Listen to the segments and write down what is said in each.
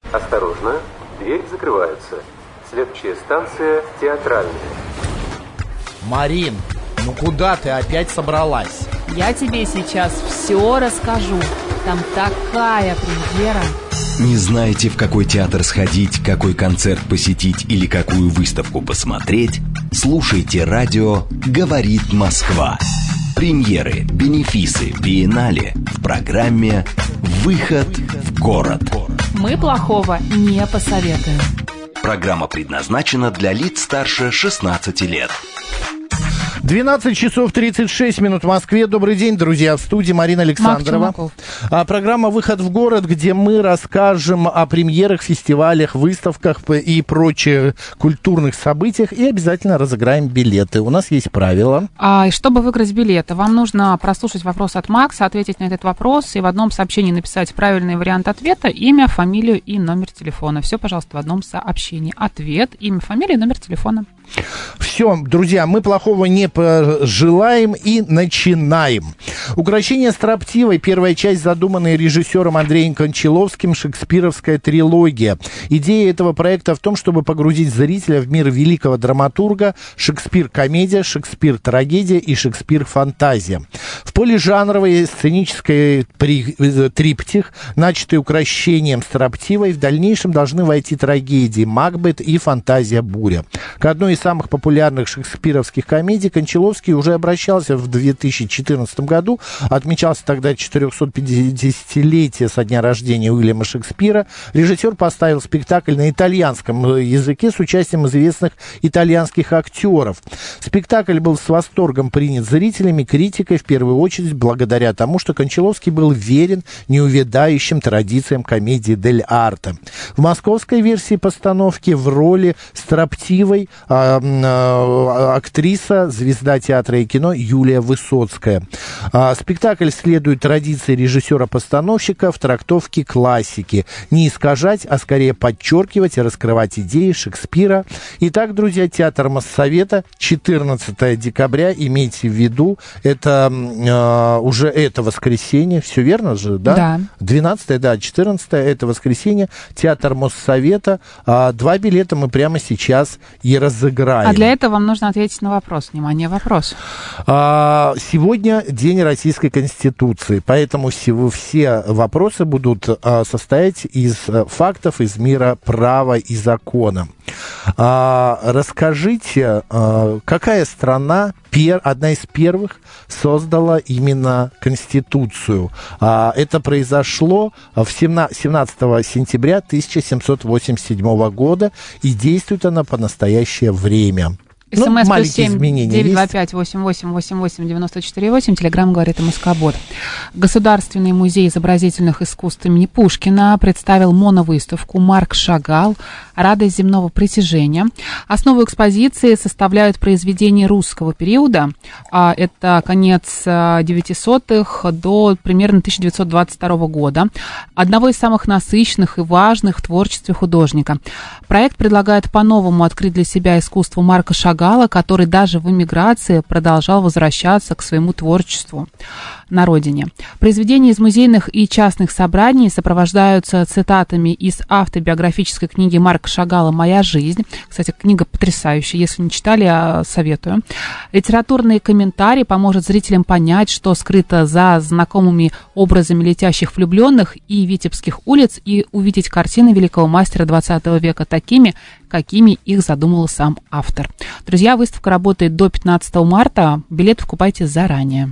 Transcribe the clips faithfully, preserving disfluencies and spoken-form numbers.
Осторожно, дверь закрывается. Следующая станция театральная. Марин, ну куда ты опять собралась? Я тебе сейчас все расскажу. Там такая премьера. Не знаете, в какой театр сходить, какой концерт посетить или какую выставку посмотреть? Слушайте радио «Говорит Москва». Премьеры, бенефисы, биеннале в программе «Выход в город». Мы плохого не посоветуем. Программа предназначена для лиц старше шестнадцати лет. двенадцать часов тридцать шесть минут в Москве. Добрый день, друзья. В студии Марина Александрова. А, программа «Выход в город», где мы расскажем о премьерах, фестивалях, выставках и прочих культурных событиях. И обязательно разыграем билеты. У нас есть правила. А, и чтобы выиграть билеты, вам нужно прослушать вопрос от Макса, ответить на этот вопрос и в одном сообщении написать правильный вариант ответа, имя, фамилию и номер телефона. Все, пожалуйста, в одном сообщении. Ответ, имя, фамилия и номер телефона. Все, друзья, мы плохого не пожелаем и начинаем. «Укрощение строптивой», первая часть, задуманная режиссером Андреем Кончаловским, шекспировская трилогия. Идея этого проекта в том, чтобы погрузить зрителя в мир великого драматурга Шекспир-комедия, Шекспир-трагедия и Шекспир-фантазия. В полижанровый сценический триптих, начатый «Укрощением строптивой», в дальнейшем должны войти трагедии «Макбет» и «Фантазия буря». К одной из самых популярных шекспировских комедий Кончаловский уже обращался в две тысячи четырнадцатом году. Отмечался тогда четырехсотпятидесятилетие со дня рождения Уильяма Шекспира. Режиссер поставил спектакль на итальянском языке с участием известных итальянских актеров. Спектакль был с восторгом принят зрителями, критикой, в первую очередь благодаря тому, что Кончаловский был верен неувядающим традициям комедии дель арте. В московской версии постановки в роли строптивой А, а, актриса, звезда театра и кино Юлия Высоцкая. А, спектакль следует традиции режиссера-постановщика в трактовке классики. Не искажать, а скорее подчеркивать и раскрывать идеи Шекспира. Итак, друзья, театр Моссовета, четырнадцатого декабря, имейте в виду, это а, уже это воскресенье, все верно же, да? Да. двенадцатое, да, четырнадцатое, это воскресенье, театр Моссовета. А, два билета мы прямо сейчас и разыграем. А для этого вам нужно ответить на вопрос. Внимание, вопрос. А, сегодня День Российской Конституции, поэтому все вопросы будут а, состоять из а, фактов из мира права и закона. А, расскажите, а, какая страна, пер, одна из первых, создала именно Конституцию? А, это произошло в семнадцатого сентября тысяча семьсот восемьдесят седьмого года, и действует она по настоящее время. СМС ну, плюс семь девять два пять восемь восемь восемь восемь девяносто четыре восемь. Телеграм говорит МСК-бот. Государственный музей изобразительных искусств имени Пушкина представил моновыставку «Марк Шагал. Радость земного притяжения». Основу экспозиции составляют произведения русского периода. Это конец девятисотых до примерно тысяча девятьсот двадцать второго года. Одного из самых насыщенных и важных в творчестве художника. Проект предлагает по-новому открыть для себя искусство Марка Шагала, который даже в эмиграции продолжал возвращаться к своему творчеству на родине. Произведения из музейных и частных собраний сопровождаются цитатами из автобиографической книги Марка Шагала «Моя жизнь». Кстати, книга потрясающая, если не читали, советую. Литературный комментарий поможет зрителям понять, что скрыто за знакомыми образами летящих влюбленных и витебских улиц, и увидеть картины великого мастера двадцатого века такими, какими их задумал сам автор. Друзья, выставка работает до пятнадцатого марта. Билет покупайте заранее.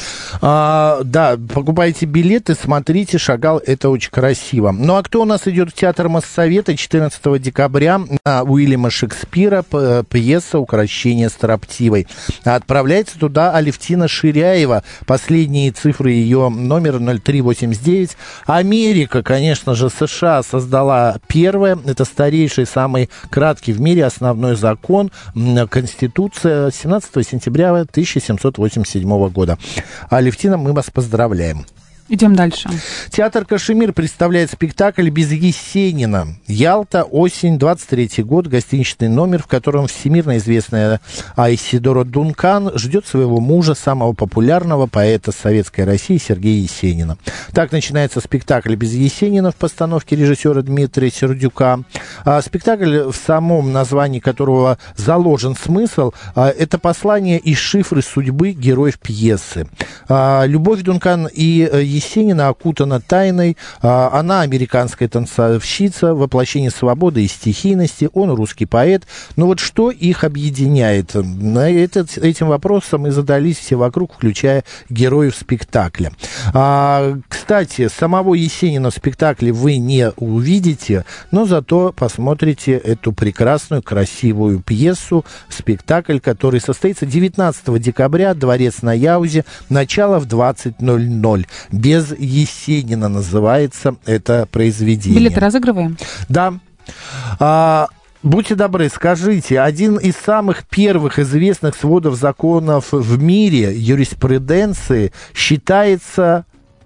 А, да, покупайте билеты, смотрите, Шагал, это очень красиво. Ну а кто у нас идет в театр Моссовета четырнадцатого декабря на Уильяма Шекспира, пьеса «Укрощение строптивой». Отправляется туда Алевтина Ширяева. Последние цифры ее номера ноль три восемьдесят девять. Америка, конечно же, США создала первое. Это старейший, самый краткий в мире основной закон, Конституция семнадцатого сентября тысяча семьсот восемьдесят седьмого года. Алевтина, мы вас поздравляем. Идем дальше. Театр «Кашемир» представляет спектакль «Без Есенина». Ялта, осень, двадцать третий год, гостиничный номер, в котором всемирно известная Айсидора Дункан ждет своего мужа, самого популярного поэта советской России Сергея Есенина. Так начинается спектакль «Без Есенина» в постановке режиссера Дмитрия Сердюка. А спектакль, в самом названии которого заложен смысл, а, это послание и шифры судьбы героев пьесы. А, любовь Дункан и Есенина окутана тайной. А, она американская танцовщица, воплощение свободы и стихийности. Он русский поэт. Но вот что их объединяет? Этот, этим вопросом и задались все вокруг, включая героев спектакля. А, кстати, самого Есенина в спектакле вы не увидите, но зато посмотрите эту прекрасную, красивую пьесу, спектакль, который состоится девятнадцатого декабря, Дворец на Яузе, начало в двадцать ноль ноль. «Без Есенина» называется это произведение. Билеты разыгрываем? Да. А, будьте добры, скажите, один из самых первых известных сводов законов в мире, юриспруденции, считается...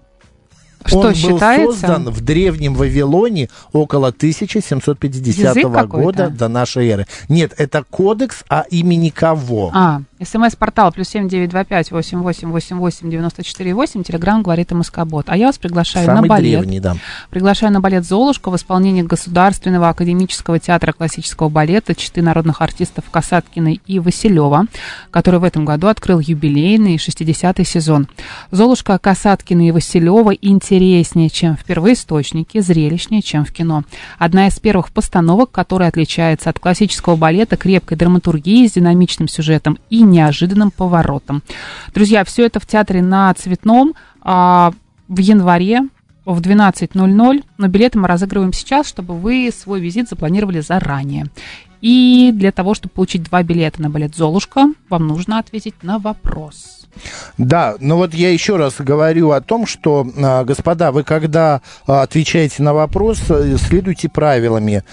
Что Он считается? был создан в Древнем Вавилоне около тысяча семьсот пятидесятого года до нашей эры. Нет, это кодекс, а имени кого? А, смс-портал плюс семь девять два пять восемь восемь восемь восемь девяносто четыре восемь, телеграмм говорит МСК-бот. А я вас приглашаю Самый на балет. древний, да. Приглашаю на балет «Золушка» в исполнении Государственного академического театра классического балета читы народных артистов Касаткиной и Василева, который в этом году открыл юбилейный шестидесятый сезон. «Золушка» Касаткина и Василева интереснее, чем в первоисточнике, зрелищнее, чем в кино. Одна из первых постановок, которая отличается от классического балета крепкой драматургией с динамичным сюжетом и неожиданным поворотом. Друзья, все это в театре на Цветном а, в январе в двенадцать ноль ноль, но билеты мы разыгрываем сейчас, чтобы вы свой визит запланировали заранее. И для того, чтобы получить два билета на балет «Золушка», вам нужно ответить на вопрос. Да, но вот я еще раз говорю о том, что, господа, вы когда отвечаете на вопрос, следуйте правилами.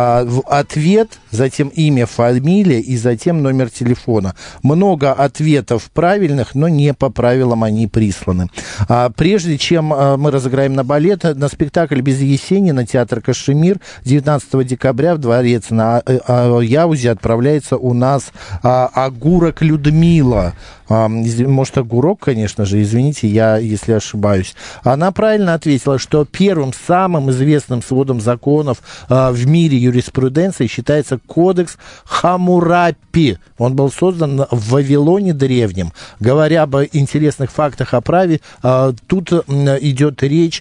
Ответ, затем имя, фамилия и затем номер телефона. Много ответов правильных, но не по правилам они присланы. Прежде чем мы разыграем на балет, на спектакль «Без Есенина» театр «Кашемир» девятнадцатого декабря в Дворец на Яузе отправляется у нас Огурок Людмила. Может, огурок, конечно же, извините, я, если ошибаюсь. Она правильно ответила, что первым самым известным сводом законов а, в мире юриспруденции считается кодекс Хаммурапи. Он был создан в Вавилоне древнем. Говоря об интересных фактах о праве, а, тут а, идет речь...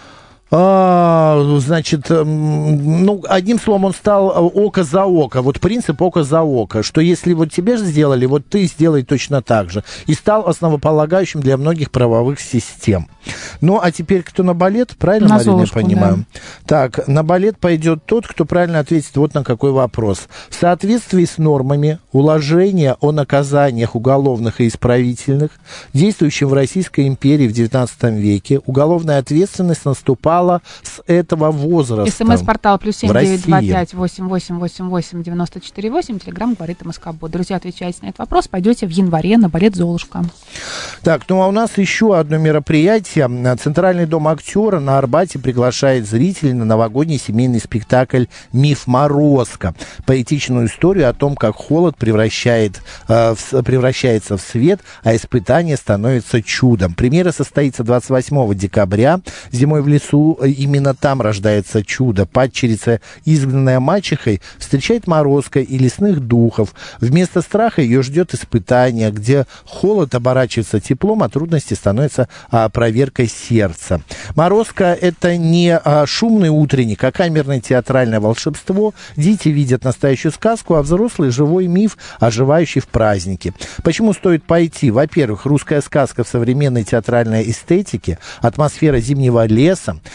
А, значит, ну, одним словом, он стал око за око. Вот принцип око за око, что если вот тебе же сделали, вот ты сделай точно так же. И стал основополагающим для многих правовых систем. Ну, а теперь кто на балет? Правильно, на Марина, Золушку, я понимаю? Да. Так, на балет пойдет тот, кто правильно ответит вот на какой вопрос. В соответствии с нормами уложения о наказаниях уголовных и исправительных, действующим в Российской империи в девятнадцатом веке, уголовная ответственность наступала с этого возраста. СМС-портал плюс семь девять два пять восемь восемь восемь восемь девяносто четыре восемь. Телеграмм говорит МСК-бот. Друзья, отвечайте на этот вопрос. Пойдете в январе на балет «Золушка». Так, ну а у нас еще одно мероприятие. Центральный дом актера на Арбате приглашает зрителей на новогодний семейный спектакль «Миф Морозко». Поэтичную историю о том, как холод превращает, э, в, превращается в свет, а испытание становится чудом. Премьера состоится двадцать восьмого декабря. Зимой в лесу именно там рождается чудо. Падчерица, изгнанная мачехой, встречает Морозко и лесных духов. Вместо страха ее ждет испытание, где холод оборачивается теплом, а трудности становятся а, проверкой сердца. Морозко — это не а, шумный утренник, а камерное театральное волшебство. Дети видят настоящую сказку, а взрослый — живой миф, оживающий в празднике. Почему стоит пойти? Во-первых, русская сказка в современной театральной эстетике, атмосфера зимнего леса,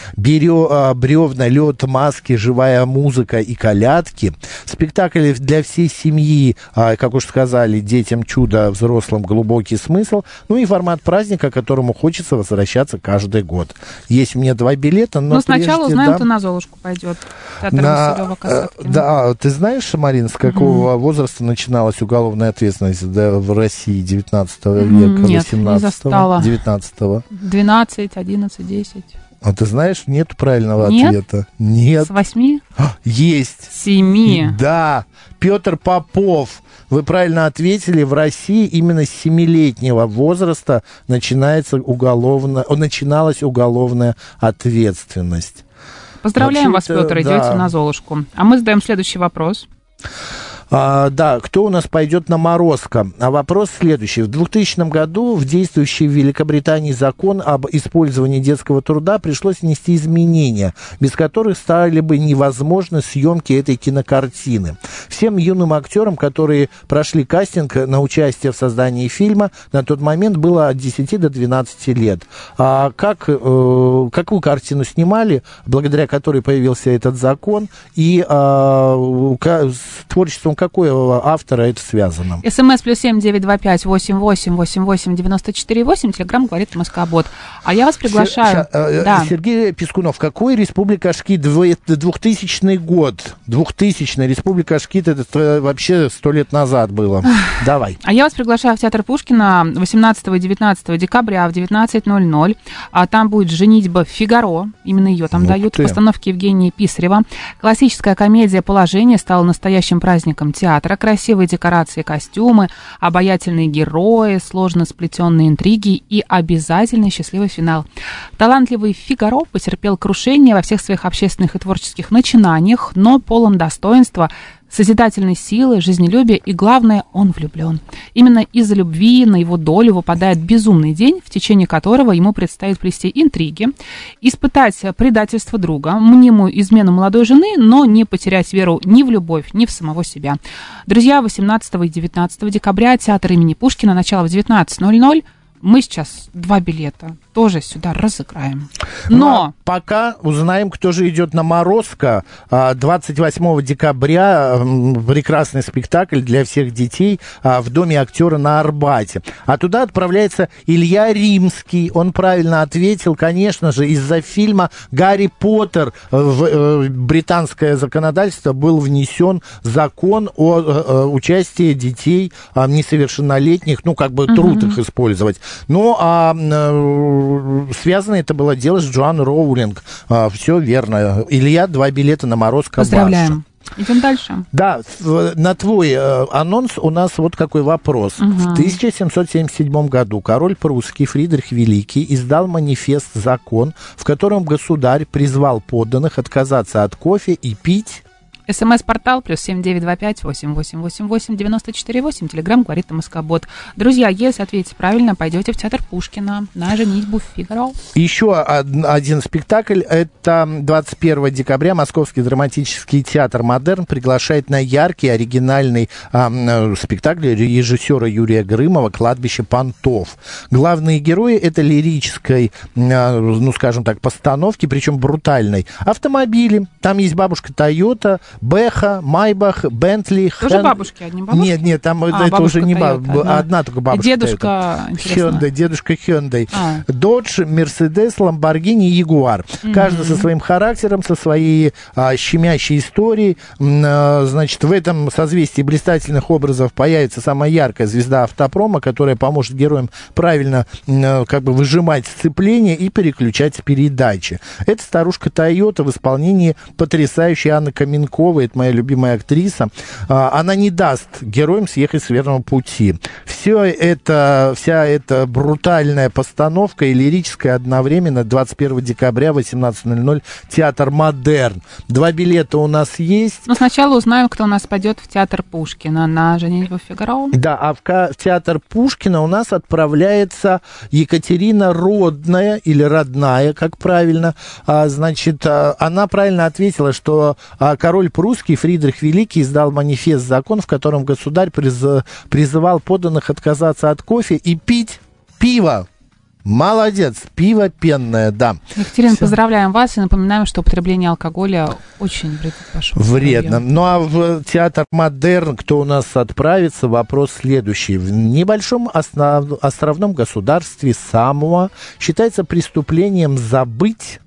Берё, бревна, лед, маски, живая музыка и колядки. Спектакль для всей семьи, как уж сказали, детям чудо, взрослым глубокий смысл. Ну и формат праздника, к которому хочется возвращаться каждый год. Есть у меня два билета, но Ну, сначала прежде, узнаем, да, кто на Золушку пойдет. Театр на, Василёва-Касаткина. да, ты знаешь, Марин, с какого Mm-hmm. возраста начиналась уголовная ответственность, да, в России девятнадцатого века, Нет, восемнадцатого, не застала. девятнадцатого? двенадцать, одиннадцать, десять. А ты знаешь, нет правильного Нет? ответа. Нет. С восьми? Есть. Семи. Да. Петр Попов. Вы правильно ответили. В России именно с семилетнего возраста начинается уголовная, начиналась уголовная ответственность. Поздравляем вас, Вообще-то, Петр, да. идете на Золушку. А мы задаем следующий вопрос. А, да, кто у нас пойдет на Морозко? А вопрос следующий. В двухтысячном году в действующий в Великобритании закон об использовании детского труда пришлось внести изменения, без которых стали бы невозможны съемки этой кинокартины. Всем юным актерам, которые прошли кастинг на участие в создании фильма, на тот момент было от десяти до двенадцати лет. А как, э, какую картину снимали, благодаря которой появился этот закон, и э, с творчеством какого автора это связано? СМС плюс семь девять два пять восемь восемь восемь восемь девяносто четыре восемь. Телеграм говорит Москобот. А я вас приглашаю. Сер, э, да. Сергей Пискунов, какой Республика Ашкит? двухтысячный год. двухтысячный. Республика Ашкит, это вообще сто лет назад было. Давай. А я вас приглашаю в театр Пушкина восемнадцатого и девятнадцатого декабря в девятнадцать ноль ноль. А там будет «Женитьба Фигаро». Именно ее там Ух дают. ты. Постановки Евгения Писарева. Классическая комедия «Положение» стала настоящим праздником театра. Красивые декорации, костюмы, обаятельные герои, сложно сплетенные интриги и обязательный счастливый финал. Талантливый Фигаро потерпел крушение во всех своих общественных и творческих начинаниях, но полон достоинства, созидательной силы, жизнелюбия и, главное, он влюблен. Именно из-за любви на его долю выпадает безумный день, в течение которого ему предстоит плести интриги, испытать предательство друга, мнимую измену молодой жены, но не потерять веру ни в любовь, ни в самого себя. Друзья, восемнадцатого и девятнадцатого декабря, театр имени Пушкина, начало в девятнадцать ноль ноль. Мы сейчас два билета тоже сюда разыграем. Но... Ну, а пока узнаем, кто же идет на Морозко. двадцать восьмого декабря прекрасный спектакль для всех детей в Доме актера на Арбате. А туда отправляется Илья Римский. Он правильно ответил, конечно же, из-за фильма «Гарри Поттер» в британское законодательство был внесен закон о участии детей несовершеннолетних, ну, как бы труд их использовать. Ну, а э, связано это было дело с Джоан Роулинг. А, все верно. Илья, два билета на Морозко. Поздравляем. Идем дальше. Да, на твой э, анонс у нас вот какой вопрос. Угу. В тысяча семьсот семьдесят седьмом году король прусский Фридрих Великий издал манифест «Закон», в котором государь призвал подданных отказаться от кофе и пить... СМС-портал плюс семь девять два пять восемь восемь восемь восемь девяносто четыре восемь. Телеграм говорит Москобот. Друзья, если ответите правильно, пойдете в театр Пушкина на «Женитьбу Фигаро». Еще один спектакль. Это двадцать первого декабря Московский драматический театр «Модерн» приглашает на яркий, оригинальный э, спектакль режиссера Юрия Грымова «Кладбище понтов». Главные герои — это лирической, э, ну, скажем так, постановки, причем брутальной. Автомобили. Там есть бабушка Тойота, Бэха, Майбах, Бентли, Тоже Хэн... бабушки, одни бабушки? Нет, нет, там а, это уже не бабушка, одна. одна только бабушка. И дедушка, Hyundai, дедушка Hyundai. А. Додж, Мерседес, Ламборгини и Ягуар. Mm-hmm. Каждый со своим характером, со своей а, щемящей историей. А, значит, в этом созвездии блистательных образов появится самая яркая звезда автопрома, которая поможет героям правильно а, как бы выжимать сцепление и переключать передачи. Это старушка Тойота в исполнении потрясающей Анны Каменковой. Это моя любимая актриса. Она не даст героям съехать с верного пути. Все это, вся эта брутальная постановка и лирическая одновременно двадцать первого декабря в восемнадцать ноль ноль театр «Модерн». Два билета у нас есть. Но сначала узнаем, кто у нас пойдет в театр Пушкина на «Женитьбу Фигаро». Да, а в, в театр Пушкина у нас отправляется Екатерина Родная или Родная, как правильно. А, значит, она правильно ответила, что король прусский Фридрих Великий издал манифест «Закон», в котором государь приз... призывал подданных отказаться от кофе и пить пиво. Молодец, пиво пенное, да. Екатерина, Всё. Поздравляем вас и напоминаем, что употребление алкоголя очень вредит вашему Вредно. здоровью. Ну а в театр «Модерн» кто у нас отправится? Вопрос следующий. В небольшом основ... островном государстве Самоа считается преступлением забыть...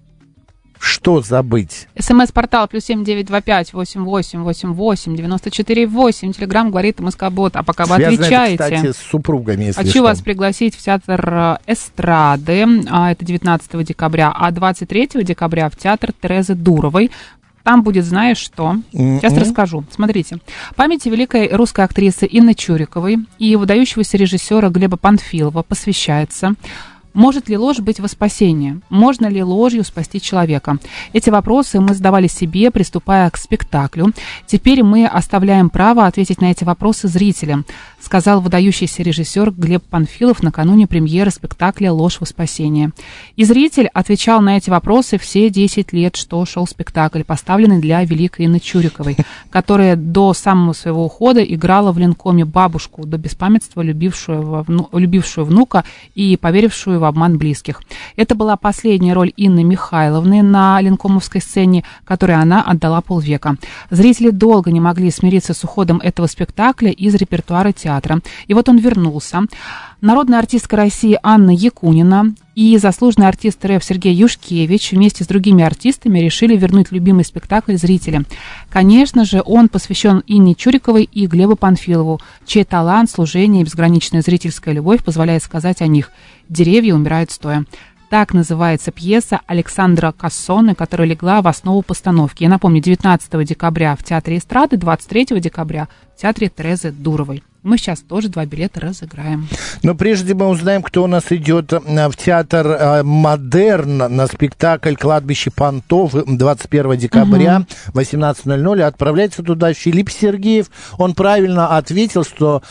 Что забыть? СМС-портал плюс семь девять два пять восемь восемь восемь восемь девяносто четыре восемь. Телеграм говорит МСК-бот. А пока вы Связано отвечаете... это, кстати, с супругами, если Хочу что. вас пригласить в театр эстрады. А, это девятнадцатого декабря. А двадцать третьего декабря в театр Терезы Дуровой. Там будет, знаешь что? Сейчас mm-hmm. расскажу. Смотрите. Памяти великой русской актрисы Инны Чуриковой и выдающегося режиссера Глеба Панфилова посвящается... Может ли ложь быть во спасение? Можно ли ложью спасти человека? Эти вопросы мы задавали себе, приступая к спектаклю. Теперь мы оставляем право ответить на эти вопросы зрителям, сказал выдающийся режиссер Глеб Панфилов накануне премьеры спектакля «Ложь во спасение». И зритель отвечал на эти вопросы все десять лет, что шел спектакль, поставленный для великой Инны Чуриковой, которая до самого своего ухода играла в Ленкоме бабушку, до беспамятства любившую, любившую внука и поверившую в обман близких. Это была последняя роль Инны Михайловны на ленкомовской сцене, которой она отдала полвека. Зрители долго не могли смириться с уходом этого спектакля из репертуара театра. И вот он вернулся. Народная артистка России Анна Якунина и заслуженный артист РФ Сергей Юшкевич вместе с другими артистами решили вернуть любимый спектакль зрителям. Конечно же, он посвящен Инне Чуриковой и Глебу Панфилову, чей талант, служение и безграничная зрительская любовь позволяет сказать о них: «Деревья умирают стоя». Так называется пьеса Александра Кассоны, которая легла в основу постановки. Я напомню, девятнадцатого декабря в Театре эстрады, двадцать третьего декабря в Театре Терезы Дуровой. Мы сейчас тоже два билета разыграем. Но прежде мы узнаем, кто у нас идет в театр «Модерн» на спектакль «Кладбище понтов» двадцать первого декабря в восемнадцать ноль ноль. Отправляется туда Филипп Сергеев. Он правильно ответил, что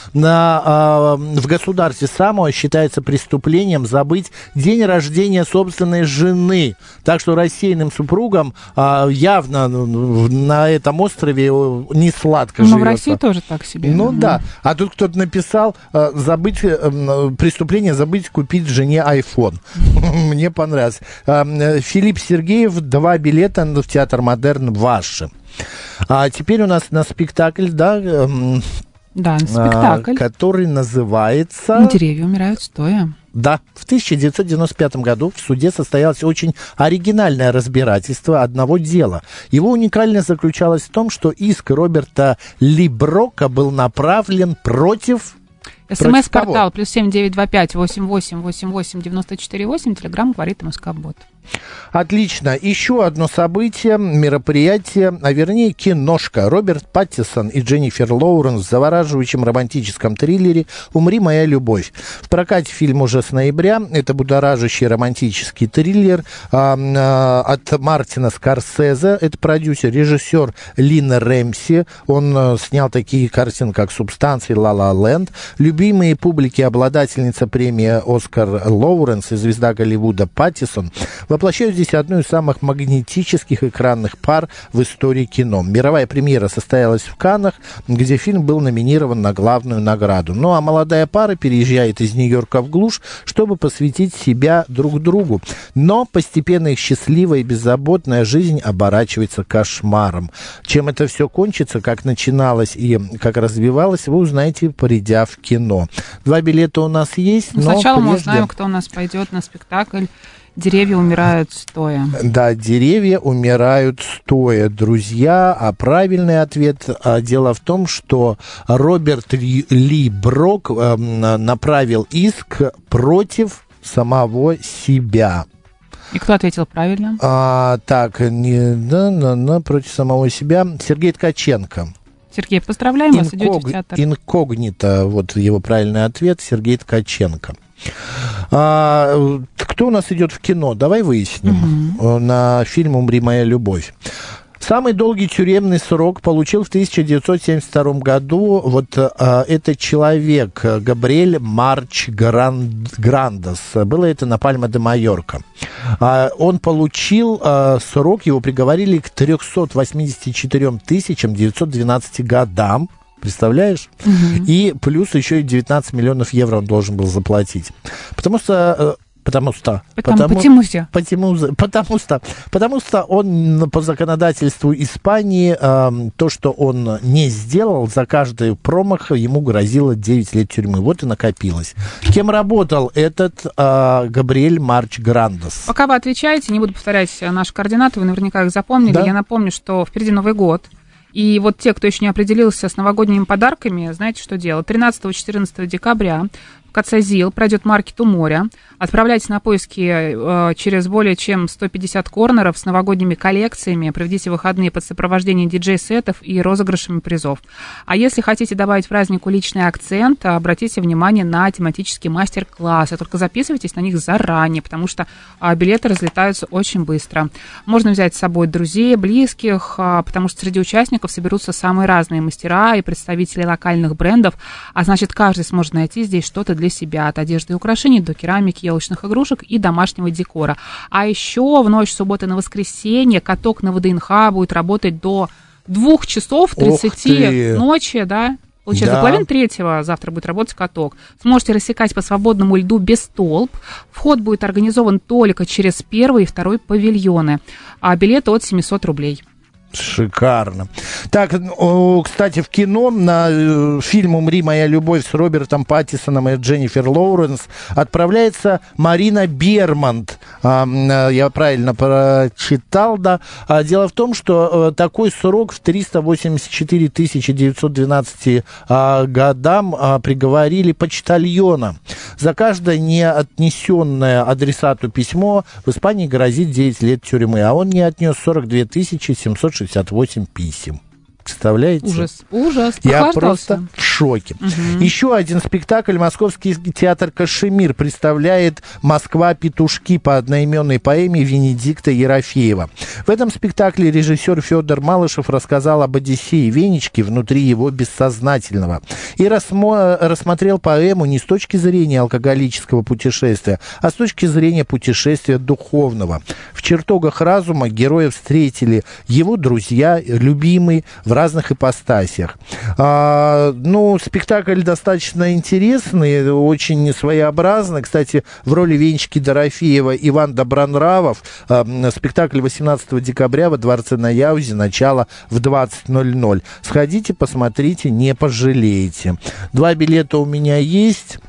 на, в государстве Самоа считается преступлением забыть день рождения собственной жены. Так что рассеянным супругам явно на этом острове не сладко живется. Но в России тоже так себе. Ну да. А тут кто-то написал, э, забыть, э, преступление забыть купить жене айфон. Мне понравилось. Э, Филипп Сергеев, два билета в театр «Модерн» ваши. А теперь у нас на спектакль, да, э, да, на спектакль, э, который называется... «Деревья умирают стоя». Да, в тысяча девятьсот девяносто пятом году в суде состоялось очень оригинальное разбирательство одного дела. Его уникальность заключалась в том, что иск Роберта Ли Брока был направлен против... СМС-портал плюс семь девять два пять восемь восемь восемь восемь девяносто четыре восемь. Телеграм говорит МСК-бот. Отлично. Еще одно событие, мероприятие, а вернее киношка. Роберт Паттинсон и Дженнифер Лоуренс в завораживающем романтическом триллере «Умри, моя любовь». В прокате фильм уже с ноября. Это будоражащий романтический триллер а, а, от Мартина Скорсезе. Это продюсер, режиссер Лин Рэмси. Он а, снял такие картины, как «Субстанция» и «Ла Ла Ленд». Любимые публики обладательница премии «Оскар» Лоуренс и звезда Голливуда Паттинсон воплощают здесь одну из самых магнетических экранных пар в истории кино. Мировая премьера состоялась в Каннах, где фильм был номинирован на главную награду. Ну а молодая пара переезжает из Нью-Йорка в глушь, чтобы посвятить себя друг другу. Но постепенно их счастливая и беззаботная жизнь оборачивается кошмаром. Чем это все кончится, как начиналось и как развивалось, вы узнаете, придя в кино. Два билета у нас есть, но сначала прежде... мы узнаем, кто у нас пойдет на спектакль «Деревья умирают стоя». Да, «Деревья умирают стоя», друзья. А правильный ответ, а, дело в том, что Роберт Ли Брок а, направил иск против самого себя. И кто ответил правильно? А, так, не, да, да, да, против самого себя. Сергей Ткаченко. Сергей, поздравляем вас, идете в театр. Инкогнито, вот его правильный ответ, Сергей Ткаченко. А, кто у нас идет в кино? Давай выясним. Угу. На фильм «Умри, моя любовь». Самый долгий тюремный срок получил в тысяча девятьсот семьдесят втором году вот а, этот человек, Габриэль Марч Гранд, Грандес. Было это на Пальма-де-Майорка. А, он получил а, срок, его приговорили к трёхстам восьмидесяти четырём тысячам девятьсот двенадцати годам. Представляешь? Угу. И плюс еще и девятнадцать миллионов евро он должен был заплатить. Потому что... Потому что... Потому, потому, потому, что. потому, потому что... Потому что он по законодательству Испании, э, то, что он не сделал, за каждый промах ему грозило девять лет тюрьмы. Вот и накопилось. Кем работал этот э, Габриэль Марч Грандес? Пока вы отвечаете, не буду повторять наши координаты, вы наверняка их запомнили. Да? Я напомню, что впереди Новый год. И вот те, кто еще не определился с новогодними подарками, знаете, что делать? тринадцатого-четырнадцатого декабря в КЦЗИЛ пройдет маркет у моря. Отправляйтесь на поиски э, через более чем сто пятьдесят корнеров с новогодними коллекциями. Проведите выходные под сопровождением диджей-сетов и розыгрышами призов. А если хотите добавить празднику личный акцент, обратите внимание на тематические мастер-классы. Только записывайтесь на них заранее, потому что э, билеты разлетаются очень быстро. Можно взять с собой друзей, близких, э, потому что среди участников соберутся самые разные мастера и представители локальных брендов. А значит, каждый сможет найти здесь что-то для себя, от одежды и украшений до керамики, елочных игрушек и домашнего декора. А еще в ночь субботы на воскресенье каток на ВДНХ будет работать до двух часов тридцати ночи, да? Получается, да. До половины третьего завтра будет работать каток. Сможете рассекать по свободному льду без толп. Вход будет организован только через первый и второй павильоны. А билеты от семьсот рублей. Шикарно. Так, кстати, в кино на фильм «Умри, моя любовь» с Робертом Паттисоном и Дженнифер Лоуренс отправляется Марина Бермонт. Я правильно прочитал, да. Дело в том, что такой срок в триста восемьдесят четыре тысячи девятьсот двенадцать годам приговорили почтальона. За каждое неотнесенное адресату письмо в Испании грозит девять лет тюрьмы, а он не отнес сорок две тысячи семьсот шестьдесят восемь писем. Представляете? Ужас, ужас. Я просто в шоке. Угу. Еще один спектакль. Московский театр «Кашемир» представляет «Москва-петушки» по одноименной поэме Венедикта Ерофеева. В этом спектакле режиссер Федор Малышев рассказал об Одиссее Венечки внутри его бессознательного и рассмо- рассмотрел поэму не с точки зрения алкоголического путешествия, а с точки зрения путешествия духовного. В чертогах разума героя встретили его друзья, любимые, в разных ипостасях. А, ну, спектакль достаточно интересный, очень своеобразный. Кстати, в роли Венечки Дорофеева Иван Добронравов. А, спектакль восемнадцатого декабря во Дворце на Яузе, начало в двадцать ноль ноль. Сходите, посмотрите, не пожалеете. Два билета у меня есть.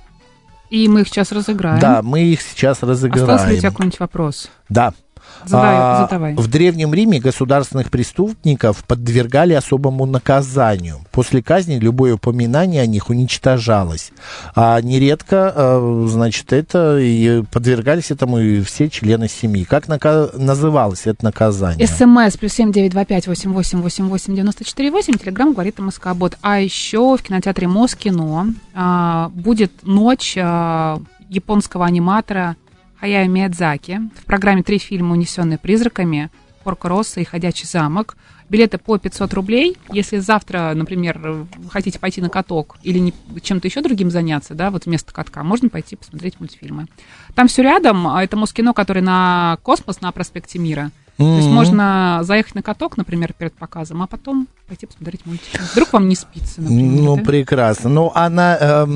И мы их сейчас разыграем. Да, мы их сейчас разыграем. Остался ли у тебя какой-нибудь вопрос? Да. Задай, а, задавай. В Древнем Риме государственных преступников подвергали особому наказанию. После казни любое упоминание о них уничтожалось. А нередко, а, значит, это и подвергались этому и все члены семьи. Как нака- называлось это наказание? СМС плюс семь девять два пять восемь восемь восемь восемь девяносто четыре восемь. Телеграм говорит МСК-бот. А еще в кинотеатре Москино а, будет ночь а, японского аниматора Хаяо Миядзаки. В программе три фильма, унесенные призраками, «Порко Россо» и «Ходячий замок». Билеты по пятьсот рублей. Если завтра, например, вы хотите пойти на каток или не, чем-то еще другим заняться, да, вот вместо катка, можно пойти посмотреть мультфильмы. Там все рядом. Это Москино, который на Космос, на проспекте Мира. Mm-hmm. То есть можно заехать на каток, например, перед показом, а потом пойти посмотреть мультики. Вдруг вам не спится, например. Ну, да? прекрасно. Ну, а на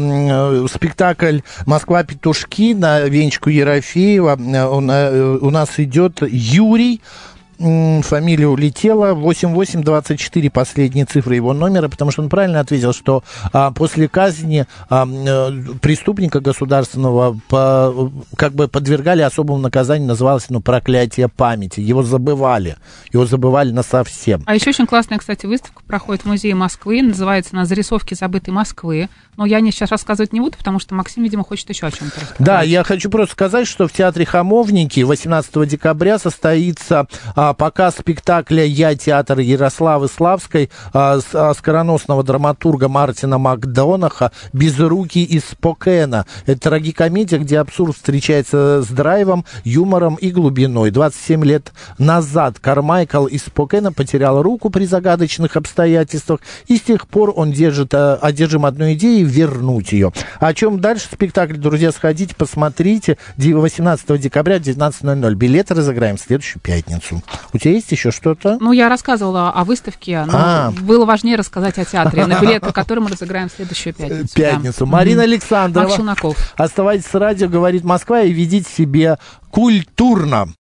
э, спектакль «Москва-петушки» на Венечку Ерофеева он, э, у нас идет Юрий. Фамилия улетела, восемь восемь двадцать четыре, последние цифры его номера, потому что он правильно ответил, что а, после казни а, преступника государственного по, как бы подвергали особому наказанию, называлось, ну, проклятие памяти. Его забывали, его забывали насовсем. А еще очень классная, кстати, выставка проходит в музее Москвы, называется она «Зарисовки забытой Москвы». Но я не сейчас рассказывать не буду, потому что Максим, видимо, хочет еще о чем-то рассказать. Да, я хочу просто сказать, что в театре Хамовники восемнадцатого декабря состоится а, показ спектакля «Я, театр Ярославы Славской» а, с, а, скороносного драматурга Мартина Макдонаха «Безрукий из Спокена». Это трагикомедия, где абсурд встречается с драйвом, юмором и глубиной. двадцать семь лет назад Кармайкл из Спокена потерял руку при загадочных обстоятельствах, и с тех пор он держит, а, одержим одной идеей — вернуть ее. О чем дальше спектакль, друзья, сходите, посмотрите. восемнадцатого декабря в девятнадцать ноль ноль. Билеты разыграем в следующую пятницу. У тебя есть еще что-то? Ну, я рассказывала о выставке, но а. было важнее рассказать о театре, на билеты, который мы разыграем в следующую пятницу. Пятницу. Да. Марина mm-hmm. Александрова. Мак Челноков. Оставайтесь с радио, говорит Москва, и ведите себя культурно.